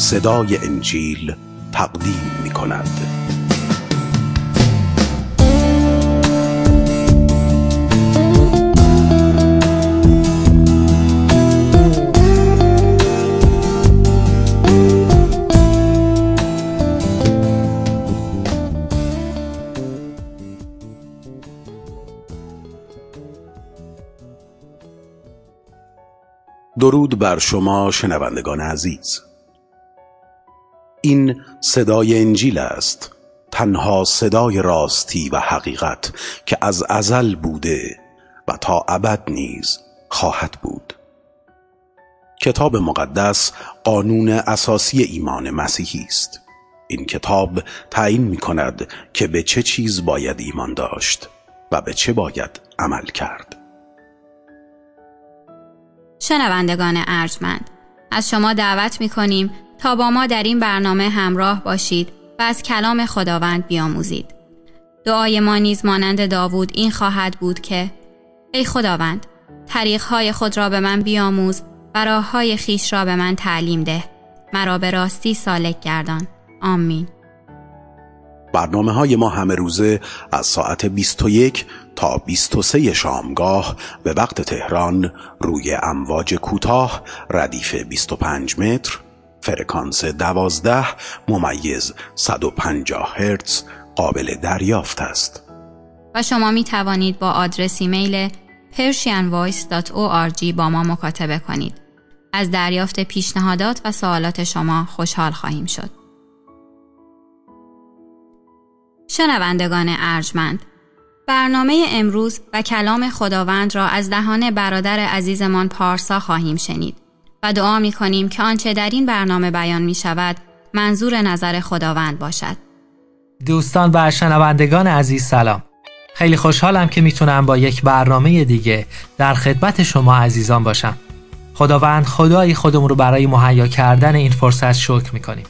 صدای انجیل تقدیم می کند. درود بر شما شنوندگان عزیز. این صدای انجیل است، تنها صدای راستی و حقیقت که از ازل بوده و تا ابد نیز خواهد بود. کتاب مقدس قانون اساسی ایمان مسیحی است. این کتاب تعیین می کند که به چه چیز باید ایمان داشت و به چه باید عمل کرد. شنوندگان ارجمند، از شما دعوت می‌کنیم تا با ما در این برنامه همراه باشید و از کلام خداوند بیاموزید. دعای ما نیز مانند داوود این خواهد بود که ای خداوند، طریق‌های خود را به من بیاموز و راه‌های خویش را به من تعلیم ده. مرا به راستی سالک گردان. آمین. برنامه‌های ما همه روزه از ساعت 21 تا 23 شامگاه به وقت تهران روی امواج کوتاه ردیف 25 متر، فرکانس 12 ممیز 150 هرتز قابل دریافت است. و شما می توانید با آدرس ایمیل persianvoice.org با ما مکاتبه کنید. از دریافت پیشنهادات و سوالات شما خوشحال خواهیم شد. شنوندگان ارجمند، برنامه امروز و کلام خداوند را از دهان برادر عزیزمان پارسا خواهیم شنید و دعا می کنیم که آنچه در این برنامه بیان می شود منظور نظر خداوند باشد. دوستان و شنوندگان عزیز سلام. خیلی خوشحالم که میتونم با یک برنامه دیگه در خدمت شما عزیزان باشم. خداوند خدای خودمون رو برای مهیا کردن این فرصت شکر میکنیم.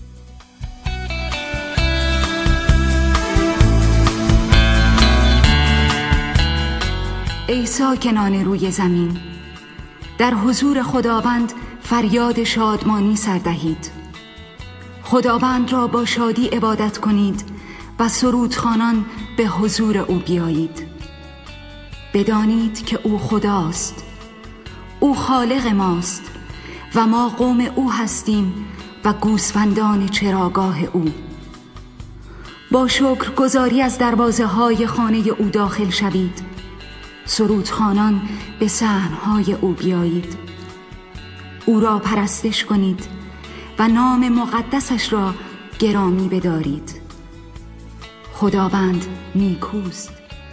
ای ساکنان روی زمین، در حضور خداوند فریاد شادمانی سر دهید. خداوند را با شادی عبادت کنید و سرودخوانان به حضور او بیایید. بدانید که او خداست، او خالق ماست و ما قوم او هستیم و گوسفندان چراگاه او. با شکرگزاری از دروازه های خانه او داخل شوید. سرودخوانان به صحن‌های او بیایید. او را پرستش کنید و نام مقدسش را گرامی بدارید. خداوند نیکوست.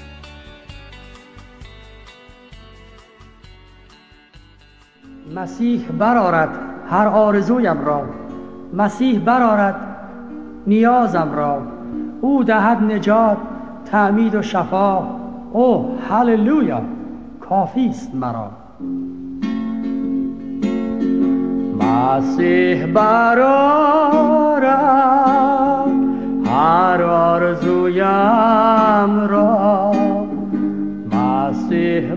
مسیح برآرد هر آرزویم را، مسیح برآرد نیازم را. او دهد نجات، تعمید و شفا. اوه هللویا، کافی است مرا. مسیح برآرد هر آرزویم را، مسیح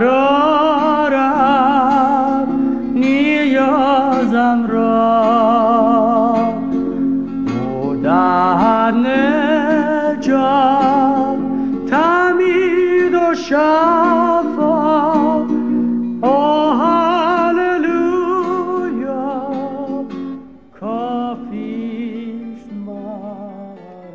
برآرد نیازم را. او دهد نجات، تعمید و شفا. اوه هللویا، کافی است مرا.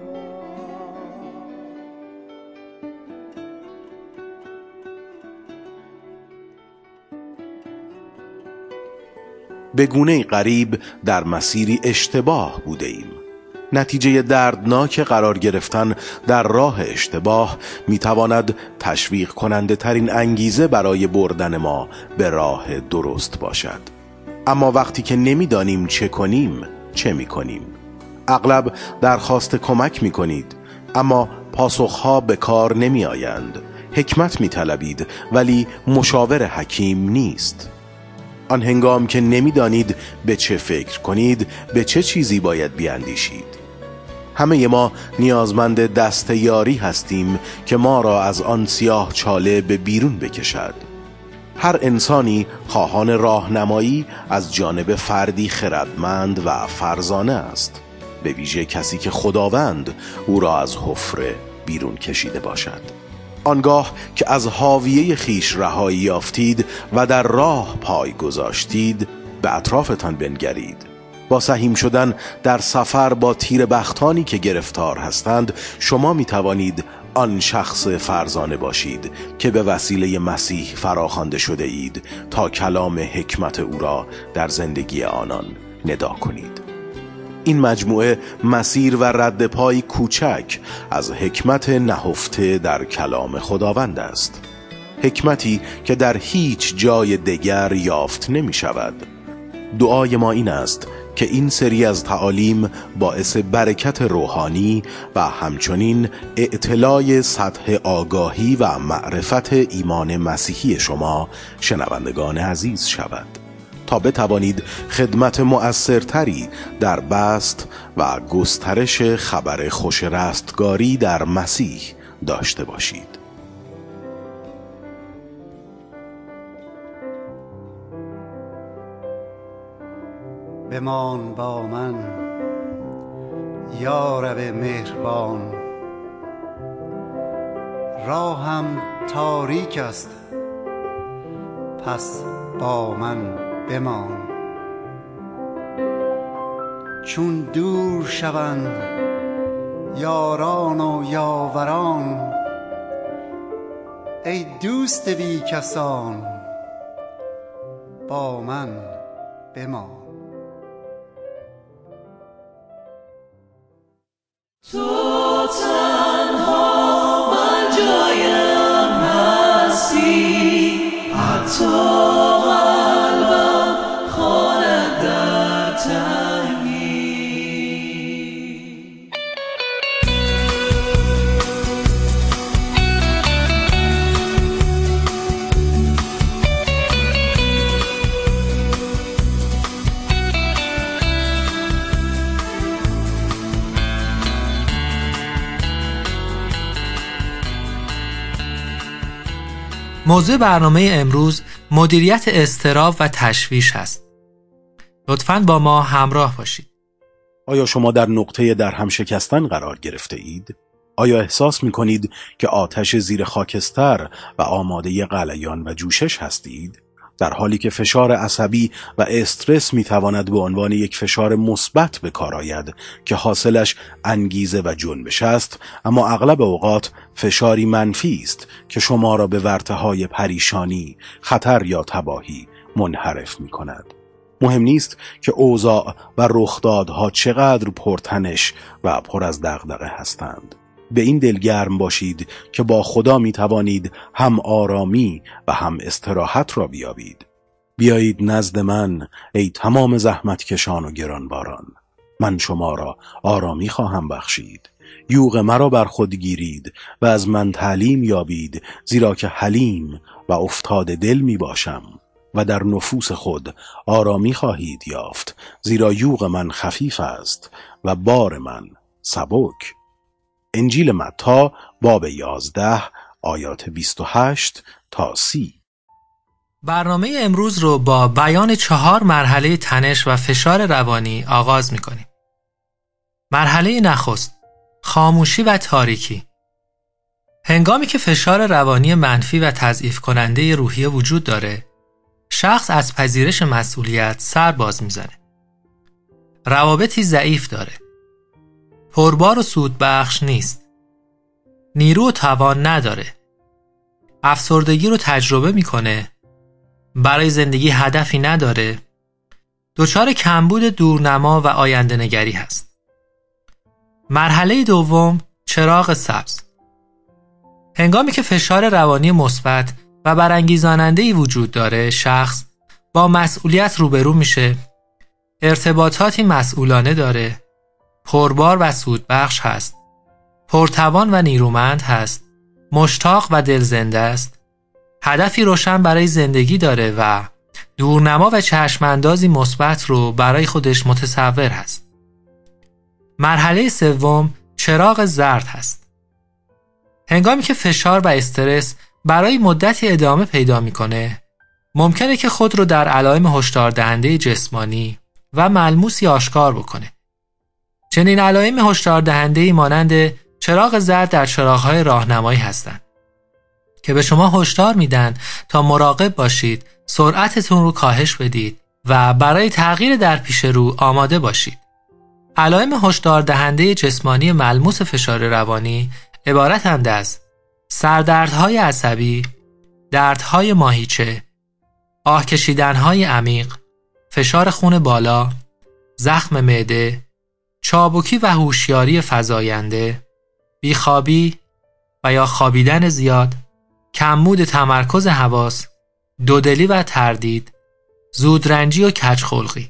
به گونه غریب در مسیری اشتباه بوده ایم. نتیجه دردناک قرار گرفتن در راه اشتباه میتواند تشویق کننده ترین انگیزه برای بردن ما به راه درست باشد. اما وقتی که نمیدانیم چه کنیم، چه میکنیم؟ اغلب درخواست کمک میکنید، اما پاسخها به کار نمی آیند. حکمت میطلبید ولی مشاور حکیم نیست. آن هنگام که نمیدانید به چه فکر کنید، به چه چیزی باید بیاندیشید. همه ما نیازمند دست یاری هستیم که ما را از آن سیاه چاله به بیرون بکشد. هر انسانی خواهان راهنمایی از جانب فردی خردمند و فرزانه است، به ویژه کسی که خداوند او را از حفره بیرون کشیده باشد. آنگاه که از حاویه خیش رهایی یافتید و در راه پای گذاشتید، به اطرافتان بنگرید. با سهیم شدن در سفر با تیر بختانی که گرفتار هستند، شما می توانید آن شخص فرزانه باشید که به وسیله مسیح فراخوانده شده اید تا کلام حکمت او را در زندگی آنان ندا کنید. این مجموعه مسیر و رد پای کوچک از حکمت نهفته در کلام خداوند است، حکمتی که در هیچ جای دیگر یافت نمی شود. دعای ما این است که این سری از تعالیم باعث برکت روحانی و همچنین اطلاع سطح آگاهی و معرفت ایمان مسیحی شما شنوندگان عزیز شود تا بتوانید خدمت مؤثرتری در بسط و گسترش خبر خوش رستگاری در مسیح داشته باشید. بمان با من یا رب مهربان، راهم تاریک است پس با من بمان. چون دور شوند یاران و یاوران، ای دوست بی کسان با من بمان. تو تنها من جایم هستی، حتی قلبم خواند در تنگی. موضوع برنامه امروز مدیریت اضطراب و تشویش است. لطفاً با ما همراه باشید. آیا شما در نقطه در هم شکستن قرار گرفته اید؟ آیا احساس می کنید که آتش زیر خاکستر و آماده غلیان و جوشش هستید؟ در حالی که فشار عصبی و استرس می تواند به عنوان یک فشار مثبت به کار آید که حاصلش انگیزه و جنبش است، اما اغلب اوقات فشاری منفی است که شما را به ورطه‌های پریشانی، خطر یا تباهی منحرف می کند. مهم نیست که اوضاع و رخدادها چقدر پرتنش و پر از دغدغه هستند. به این دلگرم باشید که با خدا می توانید هم آرامی و هم استراحت را بیابید. بیایید نزد من ای تمام زحمت کشان و گرانباران، من شما را آرامی خواهم بخشید. یوغ مرا بر خود گیرید و از من تعلیم یابید، زیرا که حلیم و افتاد دل می باشم و در نفوس خود آرامی خواهید یافت، زیرا یوغ من خفیف است و بار من سبک. انجیل متی باب 11 آیات 28 تا 30. برنامه امروز رو با بیان 4 مرحله تنش و فشار روانی آغاز می‌کنیم. مرحله نخست، خاموشی و تاریکی. هنگامی که فشار روانی منفی و تضعیف کننده روحی وجود داره، شخص از پذیرش مسئولیت سر باز میزنه. روابطی ضعیف داره. پربار و سودبخش نیست. نیرو و توان نداره. افسردگی رو تجربه میکنه. برای زندگی هدفی نداره. دچار کمبود دورنما و آینده نگری هست. مرحله دوم، چراغ سبز. هنگامی که فشار روانی مثبت و برانگیزاننده‌ای وجود داره، شخص با مسئولیت روبرو میشه، ارتباطاتی مسئولانه داره، پربار و سودبخش هست، پرتوان و نیرومند هست، مشتاق و دلزنده است، هدفی روشن برای زندگی داره و دورنما و چشماندازی مثبت رو برای خودش متصور هست. مرحله سوم، چراغ زرد هست. هنگامی که فشار و استرس برای مدتی ادامه پیدا میکنه، ممکنه که خود رو در علائم هشدار دهنده جسمانی و ملموسی آشکار بکنه. چنین علائم هشدار دهنده‌ای مانند چراغ زرد در چراغ‌های راهنمایی هستند که به شما هشدار میدن تا مراقب باشید، سرعتتون رو کاهش بدید و برای تغییر در پیش رو آماده باشید. علائم هشدار دهنده جسمانی ملموس فشار روانی عبارتند از سردردهای عصبی، دردهای ماهیچه، آه کشیدنهای عمیق، فشار خون بالا، زخم معده، چابکی و هوشیاری فزاینده، بیخوابی و یا خوابیدن زیاد، کمبود تمرکز حواس، دودلی و تردید، زودرنجی و کجخلقی.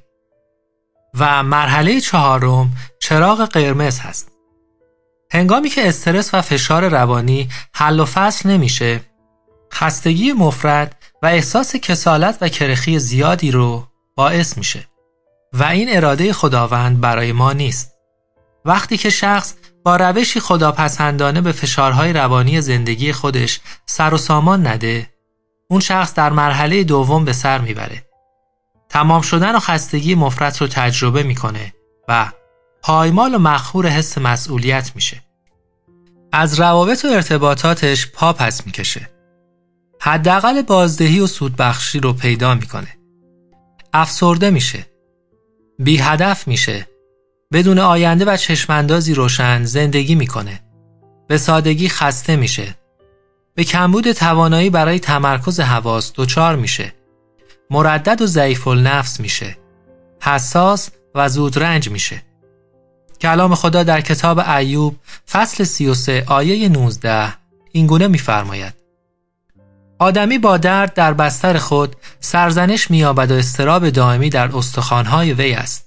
و مرحله چهارم چراغ قرمز هست. هنگامی که استرس و فشار روانی حل و فصل نمیشه، خستگی مفرط و احساس کسالت و کرخی زیادی رو باعث میشه و این اراده خداوند برای ما نیست. وقتی که شخص با روشی خداپسندانه به فشارهای روانی زندگی خودش سر و سامان نده، اون شخص در مرحله دوم به سر میبره. تمام شدن و خستگی مفرط رو تجربه میکنه و پایمال و مقهور حس مسئولیت میشه. از روابط و ارتباطاتش پا پس میکشه. حداقل بازدهی و سودبخشی رو پیدا میکنه. افسرده میشه. بی هدف میشه. بدون آینده و چشماندازی روشن زندگی میکنه. به سادگی خسته میشه. به کمبود توانایی برای تمرکز حواس دچار میشه. مردد و ضعیف النفس میشه. حساس و زودرنج میشه. کلام خدا در کتاب ایوب فصل 33 آیه 19 اینگونه میفرماید: آدمی با درد در بستر خود سرزنش می‌یابد و اضطراب دائمی در استخوان‌های وی است.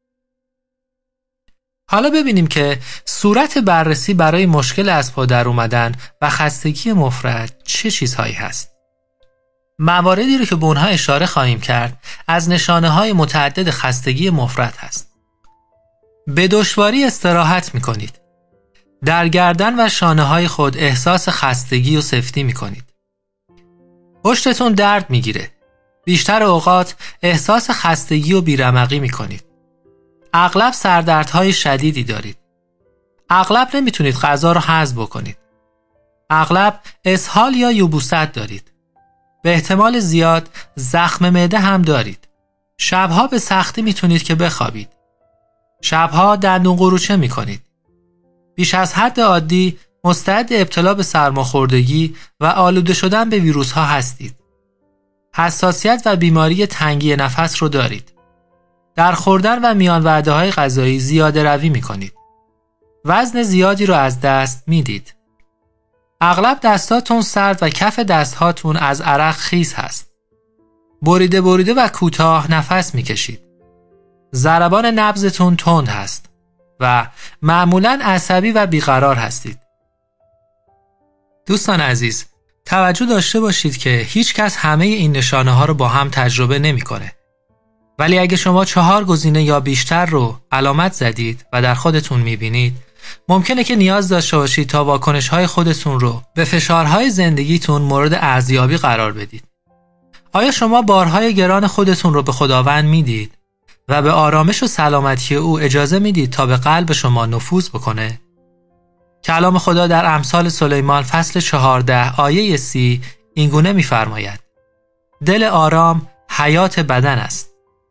حالا ببینیم که صورت بررسی برای مشکل از پا در اومدن و خستگی مفرط چه چیزهایی هست. مواردی رو که به اونها اشاره خواهیم کرد از نشانه‌های متعدد خستگی مفرط هست. به دشواری استراحت می‌کنید. در گردن و شانه‌های خود احساس خستگی و سفتی می‌کنید. پشتتون درد می‌گیره. بیشتر اوقات احساس خستگی و بیرمقی می‌کنید. اغلب سردردهای شدیدی دارید. اغلب نمی‌تونید غذا رو هضم بکنید. اغلب اسهال یا یبوست دارید. به احتمال زیاد زخم معده هم دارید. شبها به سختی می‌تونید که بخوابید. شبها دندون قروچه می‌کنید. بیش از حد عادی مستعد ابتلا به سرماخوردگی و آلوده شدن به ویروس‌ها هستید. حساسیت و بیماری تنگی نفس رو دارید. در خوردن و میان وعده‌های غذایی زیاده روی می‌کنید. وزن زیادی رو از دست میدید. اغلب دستاتون سرد و کف دستهاتون از عرق خیس هست. بریده و کوتاه نفس می‌کشید. ضربان نبضتون تند هست و معمولاً عصبی و بیقرار هستید. دوستان عزیز، توجه داشته باشید که هیچ کس همه این نشانه ها رو با هم تجربه نمی‌کنه. ولی اگه شما 4 گزینه یا بیشتر رو علامت زدید و در خودتون می‌بینید، ممکنه که نیاز داشته باشید تا واکنش‌های خودتون رو به فشارهای زندگیتون مورد ارزیابی قرار بدید. آیا شما بارهای گران خودتون رو به خداوند میدید و به آرامش و سلامتی او اجازه میدید تا به قلب شما نفوذ بکنه؟ کلام خدا در امثال سلیمان فصل 14 آیه 30 اینگونه می‌فرماید: دل آرام حیات بدن است.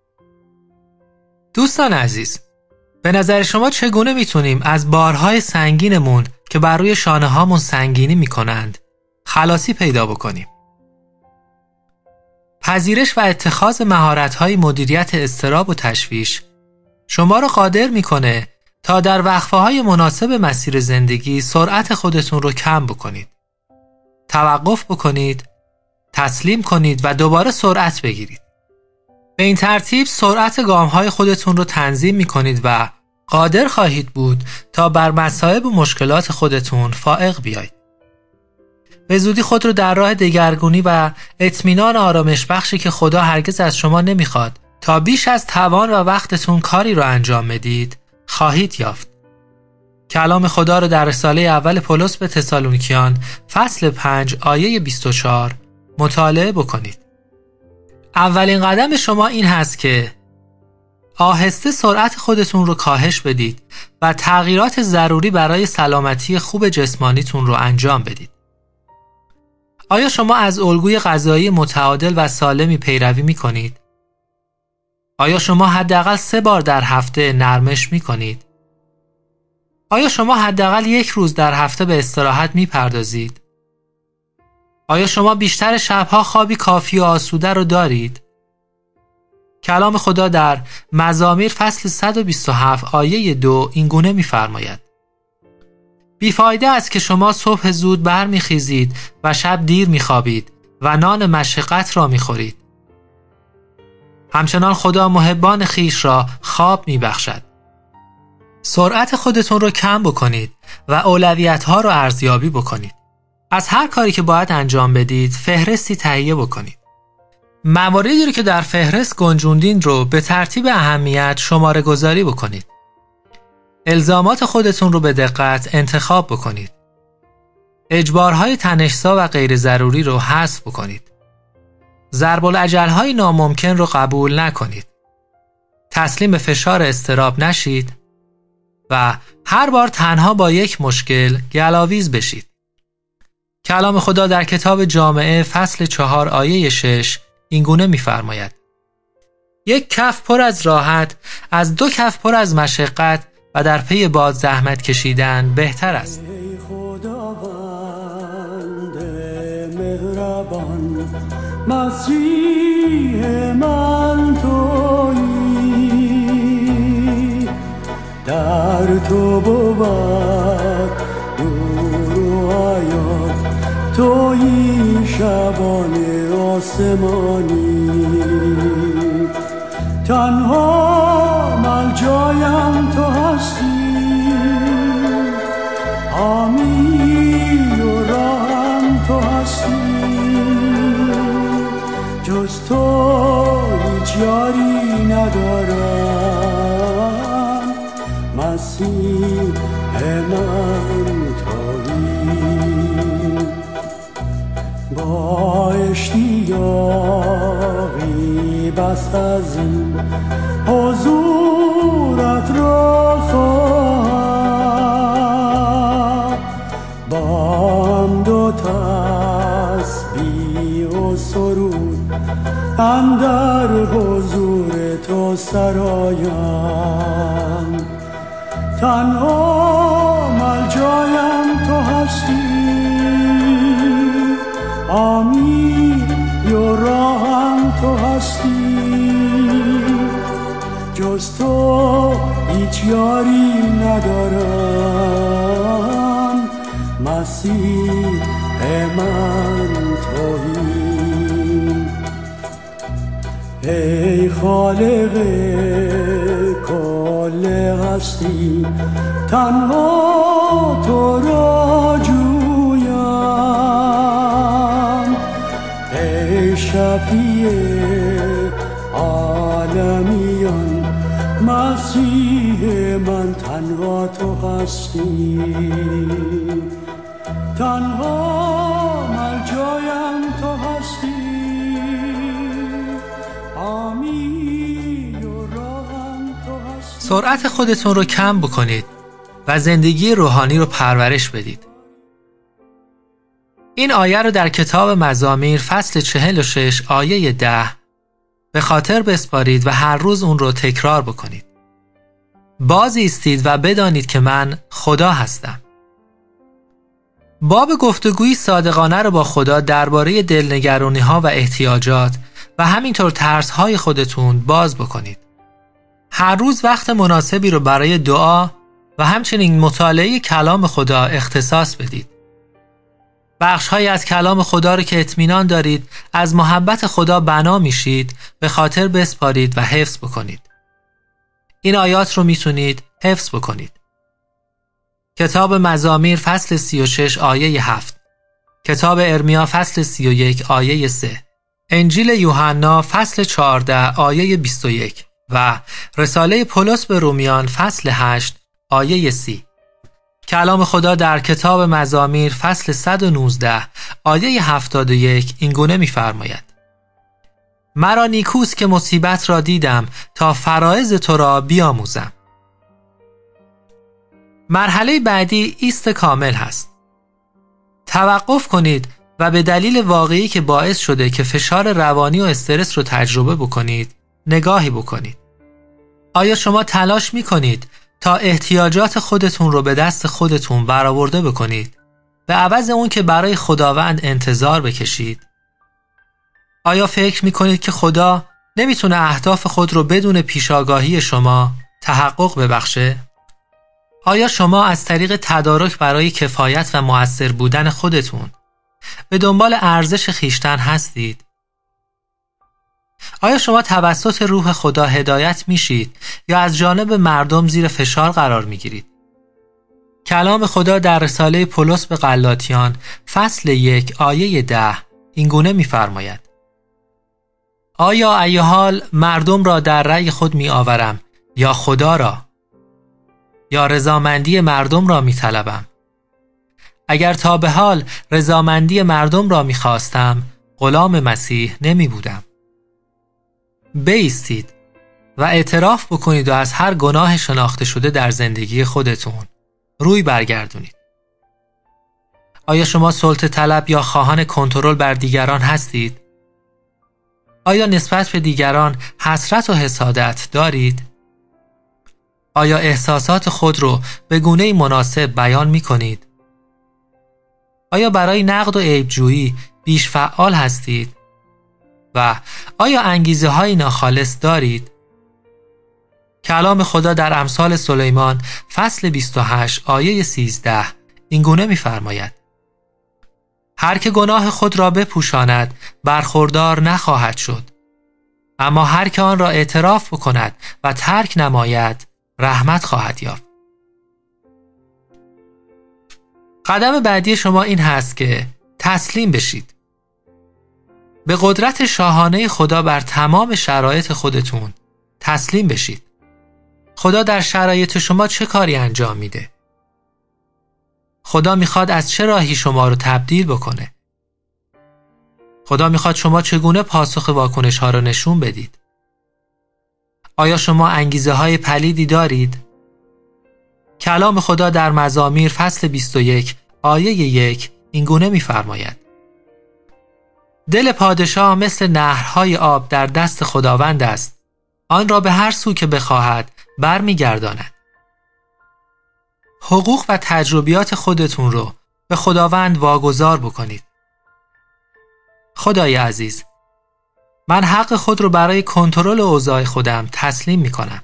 دوستان عزیز، به نظر شما چگونه میتونیم از بارهای سنگینمون که بر روی شانه هامون سنگینی میکنند خلاصی پیدا بکنیم؟ پذیرش و اتخاذ مهارت‌های مدیریت اضطراب و تشویش شما رو قادر میکنه تا در وقفه‌های مناسب مسیر زندگی سرعت خودتون رو کم بکنید. توقف بکنید، تسلیم کنید و دوباره سرعت بگیرید. به این ترتیب سرعت گام‌های خودتون رو تنظیم می‌کنید و قادر خواهید بود تا بر مصائب و مشکلات خودتون فائق بیایید. به زودی خود رو در راه دگرگونی و اطمینان آرامش بخشی که خدا هرگز از شما نمی‌خواد تا بیش از توان و وقتتون کاری رو انجام بدید خواهید یافت. کلام خدا رو در رساله اول پولس به تسالونیکیان فصل 5 آیه 24 مطالعه بکنید. اولین قدم شما این هست که آهسته سرعت خودتون رو کاهش بدید و تغییرات ضروری برای سلامتی خوب جسمانیتون رو انجام بدید. آیا شما از الگوی غذایی متعادل و سالمی پیروی می‌کنید؟ آیا شما حداقل 3 بار در هفته نرمش می‌کنید؟ آیا شما حداقل 1 روز در هفته به استراحت می‌پردازید؟ آیا شما بیشتر شب‌ها خوابی کافی و آسوده رو دارید؟ کلام خدا در مزامیر فصل 127 آیه 2 اینگونه می‌فرماید: بیفایده است که شما صبح زود برمیخیزید و شب دیر میخوابید و نان مشقت را میخورید. همچنان خدا محبان خیش را خواب میبخشد. سرعت خودتون رو کم بکنید و اولویت‌ها رو ارزیابی بکنید. از هر کاری که باید انجام بدید فهرستی تهیه بکنید. مواردی رو که در فهرست گنجوندین رو به ترتیب اهمیت شماره گذاری بکنید. الزامات خودتون رو به دقت انتخاب بکنید. اجبارهای تنش‌زا و غیر ضروری رو حذف بکنید. ضرب‌الاجل‌های ناممکن رو قبول نکنید. تسلیم به فشار اضطراب نشید و هر بار تنها با یک مشکل گلاویز بشید. کلام خدا در کتاب جامعه فصل 4 آیه 6 اینگونه می‌فرماید: یک کف پر از راحت از 2 کف پر از مشقت و در پی باد زحمت کشیدن بهتر است. ای خداوند مهربان، مسیح من تویی، در تو بود نور و حیات، تویی شبان آسمانی، تنها ملجایم تو هستی، حامی و راهم تو هستی، جز تو هیچ یاری ندارم، مسیح من تویی، با اشتیاقی بس از حضورت را خواهم، با حمد و تسبیح و سرود اندر حضور تو سرایم، تنها ملجایم تو هستی، حامی و راهم تو هستی، جز تو هیچ یاری ندارم، مسیح من تویی. ای خالق کل هستی، تنها تو را جویم، ای شفیع عالمیان، مسیح من تنها تو هستی، تنها ملجایم تو هستی، حامی و راهم تو هستی. سرعت خودتون رو کم بکنید و زندگی روحانی رو پرورش بدید. این آیه رو در کتاب مزامیر فصل 46 آیه 10 به خاطر بسپارید و هر روز اون رو تکرار بکنید. باز ایستید و بدانید که من خدا هستم. باب گفتگوی صادقانه رو با خدا درباره دلنگرانی‌ها و احتیاجات و همینطور ترس‌های خودتون باز بکنید. هر روز وقت مناسبی رو برای دعا و همچنین مطالعه کلام خدا اختصاص بدید. بخش‌هایی از کلام خدا رو که اطمینان دارید از محبت خدا بنا میشید به خاطر بسپارید و حفظ بکنید. این آیات رو میتونید حفظ بکنید. کتاب مزامیر فصل 36 آیه 7، کتاب ارمیا فصل 31 آیه 3، انجیل یوحنا فصل 14 آیه 21 و رساله پولس به رومیان فصل 8 آیه 30. کلام خدا در کتاب مزامیر فصل 119 آیه 71 اینگونه می‌فرماید: مرا نیکوست که مصیبت را دیدم تا فرایض تو را بیاموزم. مرحله بعدی ایست کامل هست. توقف کنید و به دلیل واقعی که باعث شده که فشار روانی و استرس رو تجربه بکنید نگاهی بکنید. آیا شما تلاش می‌کنید تا احتیاجات خودتون رو به دست خودتون برآورده بکنید به عوض اون که برای خداوند انتظار بکشید؟ آیا فکر می‌کنید که خدا نمیتونه اهداف خود رو بدون پیشاگاهی شما تحقق ببخشه؟ آیا شما از طریق تدارک برای کفایت و مؤثر بودن خودتون به دنبال ارزش خویشتن هستید؟ آیا شما توسط روح خدا هدایت میشید یا از جانب مردم زیر فشار قرار میگیرید؟ کلام خدا در رساله پولس به غلاطیان فصل 1 آیه 10 اینگونه می‌فرماید: آیا ای حال مردم را در رأی خود می‌آورم یا خدا را؟ یا رضامندی مردم را می‌طلبم؟ اگر تا به حال رضامندی مردم را می‌خواستم، غلام مسیح نمی‌بودم. بایستید و اعتراف بکنید و از هر گناه شناخته شده در زندگی خودتون روی برگردونید. آیا شما سلطه طلب یا خواهان کنترل بر دیگران هستید؟ آیا نسبت به دیگران حسرت و حسادت دارید؟ آیا احساسات خود رو به گونه‌ای مناسب بیان می کنید؟ آیا برای نقد و عیب‌جویی بیش فعال هستید؟ و آیا انگیزه های ناخالص دارید؟ کلام خدا در امثال سلیمان فصل 28 آیه 13 اینگونه می فرماید: هر که گناه خود را بپوشاند برخوردار نخواهد شد، اما هر که آن را اعتراف بکند و ترک نماید رحمت خواهد یافت. قدم بعدی شما این هست که تسلیم بشید. به قدرت شاهانه خدا بر تمام شرایط خودتون تسلیم بشید. خدا در شرایط شما چه کاری انجام میده؟ خدا میخواد از چه راهی شما رو تبدیل بکنه؟ خدا میخواد شما چگونه پاسخ واکنش ها رو نشون بدید؟ آیا شما انگیزه های پلیدی دارید؟ کلام خدا در مزامیر فصل 21 آیه 1 اینگونه میفرماید: دل پادشاه مثل نهرهای آب در دست خداوند است، آن را به هر سو که بخواهد برمیگرداند. حقوق و تجربیات خودتون رو به خداوند واگذار بکنید. خدای عزیز، من حق خود رو برای کنترل اوضاع خودم تسلیم می کنم.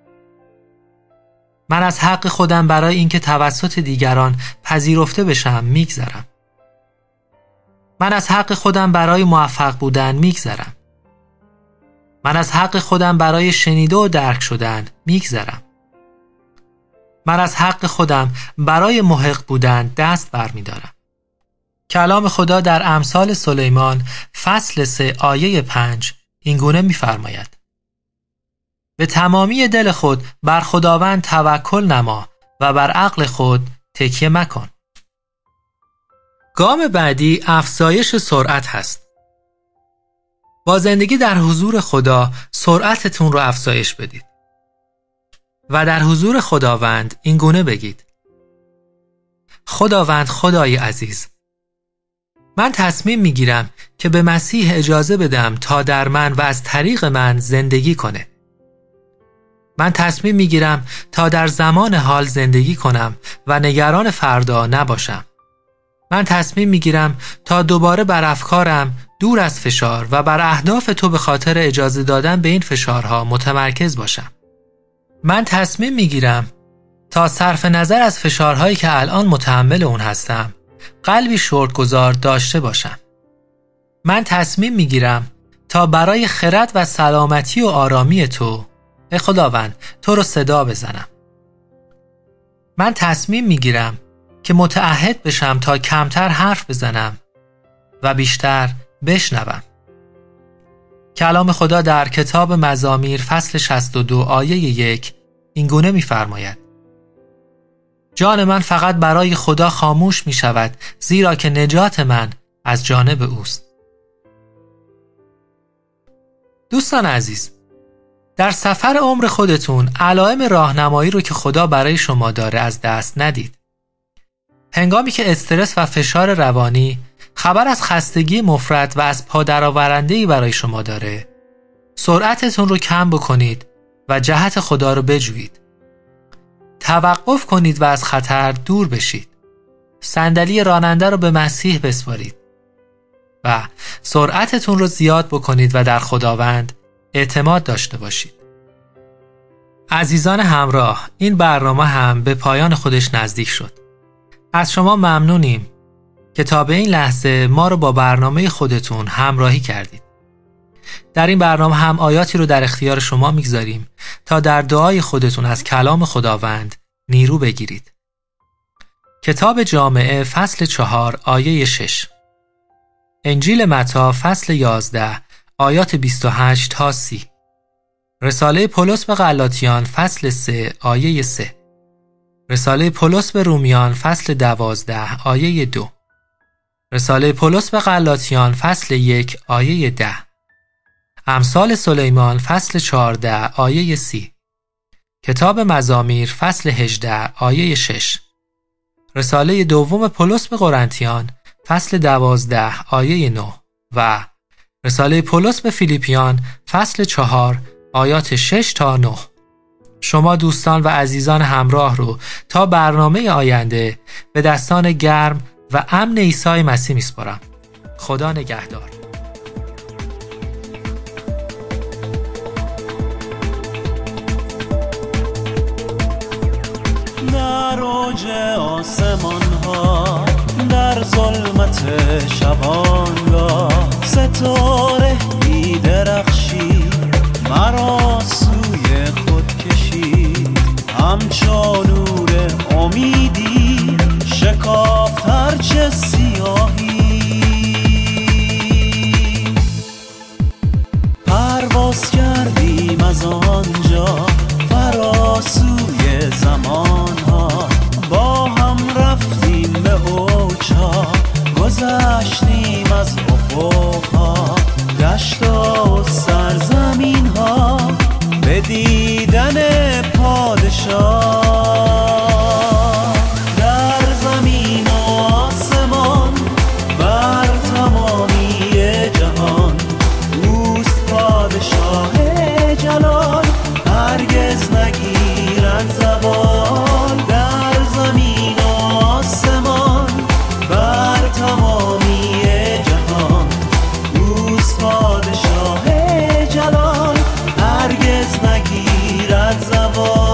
من از حق خودم برای اینکه توسط دیگران پذیرفته بشم میگذرم. من از حق خودم برای موفق بودن میگذرم. من از حق خودم برای شنیده و درک شدن میگذرم. من از حق خودم برای محق بودن دست برمیدارم. کلام خدا در امثال سلیمان فصل 3 آیه 5 اینگونه میفرماید: به تمامی دل خود بر خداوند توکل نما و بر عقل خود تکیه مکن. گام بعدی افزایش سرعت هست. با زندگی در حضور خدا سرعتتون رو افزایش بدید و در حضور خداوند این گونه بگید: خداوند خدای عزیز، من تصمیم میگیرم که به مسیح اجازه بدم تا در من و از طریق من زندگی کنه. من تصمیم میگیرم تا در زمان حال زندگی کنم و نگران فردا نباشم. من تصمیم میگیرم تا دوباره بر افکارم دور از فشار و بر اهداف تو به خاطر اجازه دادن به این فشارها متمرکز باشم. من تصمیم میگیرم تا صرف نظر از فشارهایی که الان متحمل اون هستم قلبی شکرگزار داشته باشم. من تصمیم میگیرم تا برای خرد و سلامتی و آرامی تو ای خداوند تو رو صدا بزنم. من تصمیم میگیرم که متعهد بشم تا کمتر حرف بزنم و بیشتر بشنوم. کلام خدا در کتاب مزامیر فصل 62 آیه 1 اینگونه می‌فرماید: جان من فقط برای خدا خاموش می شود، زیرا که نجات من از جانب اوست. دوستان عزیز، در سفر عمر خودتون علائم راهنمایی رو که خدا برای شما داره از دست ندید. هنگامی که استرس و فشار روانی خبر از خستگی مفرط و از پادرآورنده‌ای برای شما داره، سرعتتون رو کم بکنید و جهت خدا رو بجویید. توقف کنید و از خطر دور بشید. صندلی راننده رو به مسیح بسپارید و سرعتتون رو زیاد بکنید و در خداوند اعتماد داشته باشید. عزیزان همراه، این برنامه هم به پایان خودش نزدیک شد. از شما ممنونیم که تا به این لحظه ما رو با برنامه خودتون همراهی کردید. در این برنامه هم آیاتی رو در اختیار شما میگذاریم تا در دعای خودتون از کلام خداوند نیرو بگیرید. کتاب جامعه فصل 4 آیه 6، انجیل متی فصل 11 آیات 28 تا 30، رساله پولس به غلاطیان فصل 3 آیه 3، رساله پولس به رومیان فصل 12 آیه 2، رساله پولس به غلاطیان فصل 1 آیه 10، امثال سلیمان فصل 14 آیه 30، کتاب مزامیر فصل 18 آیه 6، رساله دوم پولس به قرنتیان فصل 12 آیه 9 و رساله پولس به فیلیپیان فصل 4 آیات 6 تا 9. شما دوستان و عزیزان همراه رو تا برنامه آینده به دستان گرم و امن عیسی مسیح میسپارم. خدا نگهدار. در اوج آسمان ها، در ظلمت شبانگاه، ستاره بی درخشی مرا سوی خود کشید. همچون نور امیدی شکافت هرچه سیاهی، پرواز کردیم از آنجا فراسوی زمان ها، با هم رفتیم به اوجها، گذشتیم از افقها، دشتا و سرزمین ها، به دیدن پادشاه. در زمین و آسمان بر تمامی جهان، اوست پادشاه جلال، هرگز نگیرد زوال. در زمین و آسمان بر تمامی جهان، اوست پادشاه جلال، هرگز نگیرد زوال.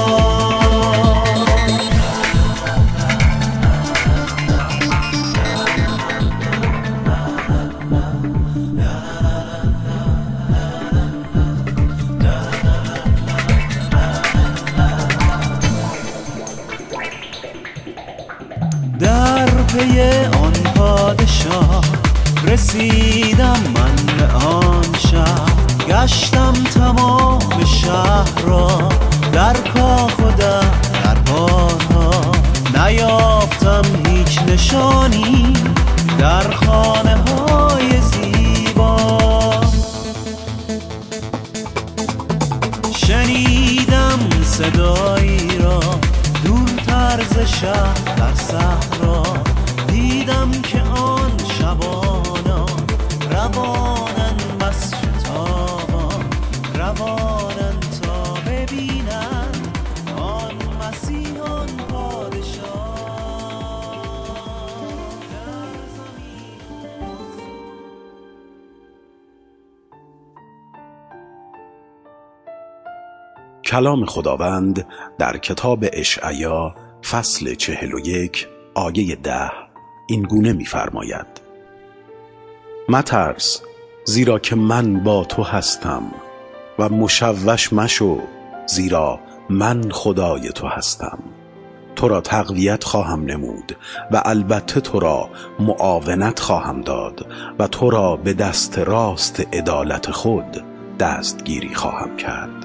در پی آن پادشاه رسیدم من به آن شهر، گشتم تمام شهر را، در کاخ و در بارها، نیافتم هیچ نشانی در خانه های زیبا. شنیدم صدایی را دورتر ز شهر در صحرا، دیدم که آن شبانان روانند بس شتابان، روانند تا ببینند آن مسیح آن پادشاه. کلام خداوند در کتاب اشعیا فصل 41 آیه 10 این گونه می‌فرماید: مترس، زیرا که من با تو هستم، و مشوش مشو، زیرا من خدای تو هستم. تو را تقویت خواهم نمود و البته تو را معاونت خواهم داد و تو را به دست راست عدالت خود دستگیری خواهم کرد.